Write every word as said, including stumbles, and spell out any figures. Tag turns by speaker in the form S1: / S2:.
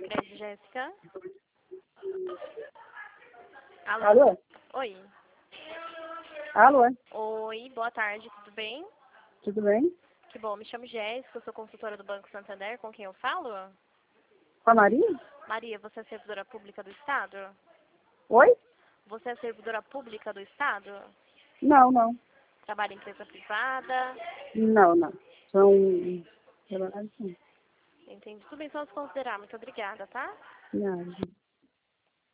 S1: Grace Jéssica. Alô?
S2: Alô?
S1: Oi.
S2: Alô?
S1: Oi, boa tarde, tudo bem?
S2: Tudo bem?
S1: Que bom, me chamo Jéssica, eu sou consultora do Banco Santander, com quem eu falo?
S2: Com a Maria?
S1: Maria, você é servidora pública do Estado?
S2: Oi?
S1: Você é servidora pública do Estado?
S2: Não, não.
S1: Trabalha em empresa privada?
S2: Não, não. São... Trabalhando sim.
S1: Entendi. Tudo bem, só se considerar. Muito obrigada, tá?
S2: Nada.